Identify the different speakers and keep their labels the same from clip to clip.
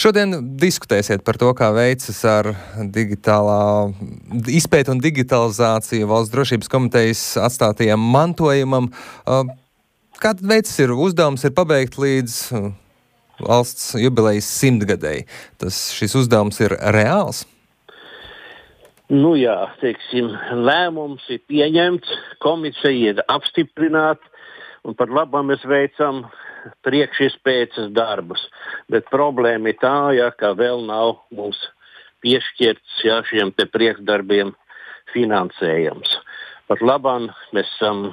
Speaker 1: Šodien diskutēsiet par to, kā veicas ar digitālā izpēti un digitalizāciju Valsts drošības komitejas atstātajam mantojumam. Kāda veicas uzdevums ir pabeigt līdz valsts jubilejas 100-gadēji? Šis uzdevums ir reāls?
Speaker 2: Nu jā, lēmums ir pieņemts, komisija ir apstiprināta, un par labu mēs veicam priekšizpētes darbus. Bet problēma ir tā, ka vēl nav mums piešķirts šiem te priekšdarbiem finansējums. Pat labāk mēs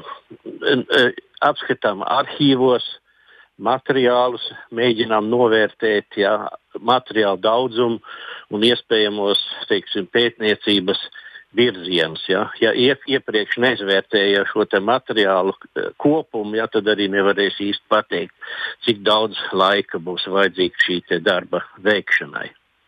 Speaker 2: apskatām arhīvos materiālus, mēģinām novērtēt materiālu daudzumu un iespējamos pētniecības virzienus. Ja iepriekš neizvērtēja šo te materiālu kopumu, tad arī nevarēs īsti pateikt, cik daudz laika būs vajadzīgs šī te darba veikšanai.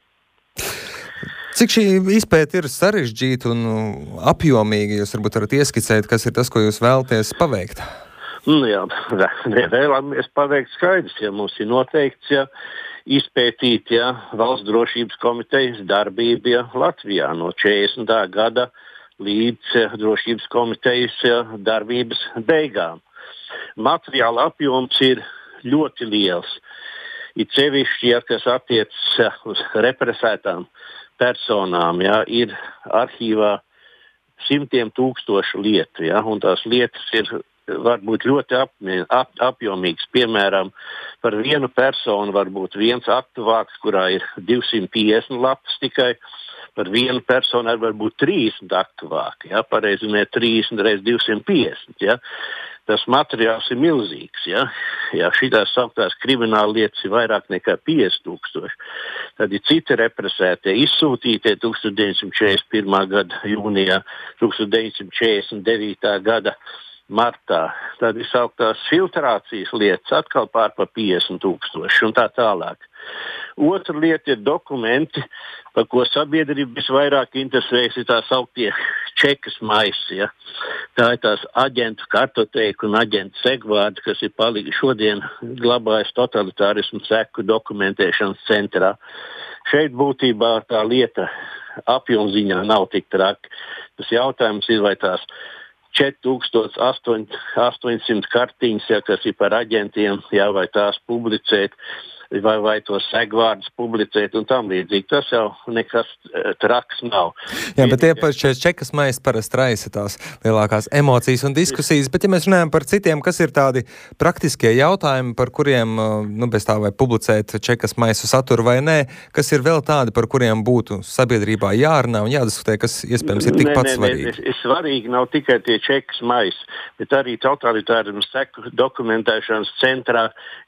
Speaker 1: Cik šī izpēte ir sarežģīta un apjomīga? Jūs varbūt varat ieskicēt, kas ir tas, ko jūs vēlaties paveikt?
Speaker 2: Vēlamies paveikt skaidrs, mums ir noteikts, izpētīt Valsts drošības komitejas darbību Latvijā no 40. gada līdz drošības komitejas darbības beigām. Materiāla apjoms ir ļoti liels. It sevišķi, kas attiecas uz represētām personām, ir arhīvā simtiem tūkstošu lietu, un tās lietas ir varbūt ļoti apjomīgs. Piemēram, par vienu personu var būt viens aktu vāks, kurā ir 250 lapas tikai. Par vienu personu var būt 30 aktu vāki. Pareizi ne 30 reiz 250. Tas materiāls ir milzīgs. Šitās sauktās krimināla lietas ir vairāk nekā 50,000. Tad ir citi represētie, izsūtītie 1941. gada jūnijā, 1949. gada martā. Tad ir sauktās filtrācijas lietas, atkal pār 50,000 un tā tālāk. Otra lieta ir dokumenti, par ko sabiedrība visvairāk interesējas, ir tā sauktie čekas maisi. Tā ir tās aģentu kartoteka un aģentu segvārdi, kas ir palīgi šodien glabājas totalitārismu seku dokumentēšanas centrā. Šeit būtībā tā lieta apjomziņā nav tik traki. Tas jautājums ir, vai tās 4800 kartiņas, kas ir par aģentiem, vai tās publicēt, vai tos segvārdus publicēt un tam līdzīgi. Tas jau nekas traks nav.
Speaker 1: Jā, bet tie pašais čekas maisi parasti raisa tās lielākās emocijas un diskusijas, bet ja mēs runājam par citiem, kas ir tādi praktiskie jautājumi, par kuriem, bez tā vai publicēt čekas maisu saturu vai nē, kas ir vēl tādi, par kuriem būtu sabiedrībā jārunā un jādiskutē, kas iespējams ir tikpat svarīgi?
Speaker 2: Svarīgi nav tikai tie čekas maisi, bet arī totalitārismu seku dokumentēšanas centrā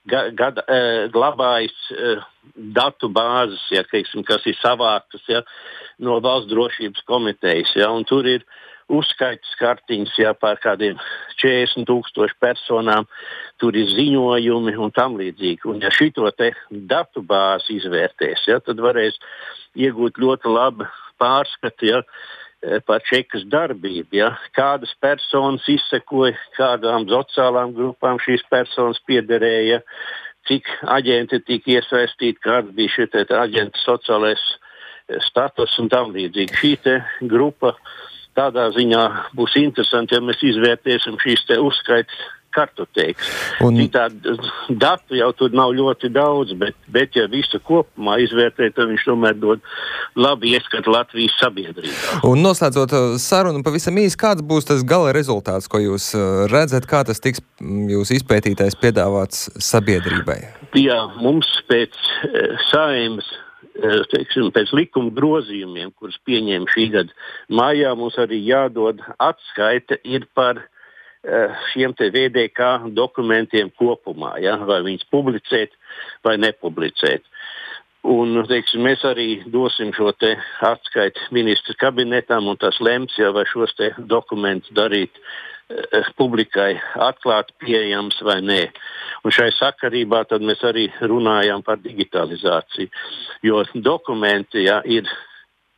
Speaker 2: glabājas datu bāzes, kas ir savāktas no Valsts drošības komitejas. Un tur ir uzskaitas kartiņas par kādiem 40,000 personām, tur ir ziņojumi un tam līdzīgi. Un ja šito te datu bāzi izvērtēs, tad varēs iegūt ļoti labu pārskatu par čekas darbību. Kādas personas izsekoja, kādām sociālām grupām šīs personas piederēja, cik aģenti tika iesaistīti, kāds bija šī aģenta sociālais status un tam līdzīgi. Šī grupa tādā ziņā būs interesanti, ja mēs izvērtēsim šīs uzskaitas kartotēkas. Tādu datu jau tur nav ļoti daudz, bet ja visu kopumā izvērtē, tad viņš tomēr dod labi ieskatu Latvijas sabiedrībā.
Speaker 1: Un noslēdzot sarunu pavisam īsi, kāds būs tas gala rezultāts, ko jūs redzat, kā tas tiks jūs izpētītais piedāvāts sabiedrībai?
Speaker 2: Jā, mums pēc Saeimas, pēc likuma grozījumiem, kurus pieņēma šī gada maijā, mums arī jādod atskaite ir par šiem te VDK dokumentiem kopumā, vai viņus publicēt vai nepublicēt. Un, mēs arī dosim šo te atskaiti ministru kabinetam, un tas lems, vai šos te dokumentus darīt publikai atklāti pieejams vai nē. Un šai sakarībā tad mēs arī runājam par digitalizāciju, jo dokumenti ir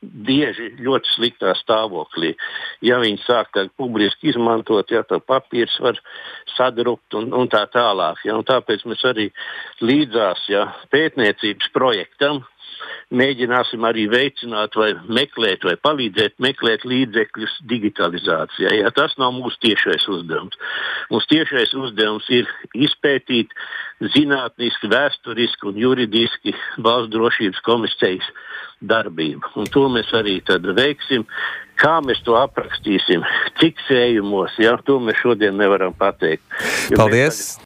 Speaker 2: bieži ļoti sliktā stāvoklī. Ja viņi sāk publiski izmantot, to papīrs var sadrupt un tā tālāk. Un tāpēc mēs arī līdzās pētniecības projektam mēģināsim arī veicināt vai meklēt vai palīdzēt meklēt līdzekļus digitalizācijai. Tas nav mūsu tiešais uzdevums. Mūsu tiešais uzdevums ir izpētīt zinātniski, vēsturiski un juridiski Valsts drošības komisijas darbību. Un to mēs arī tad veiksim. Kā mēs to aprakstīsim, cik sējumos, to mēs šodien nevaram pateikt.
Speaker 1: Paldies!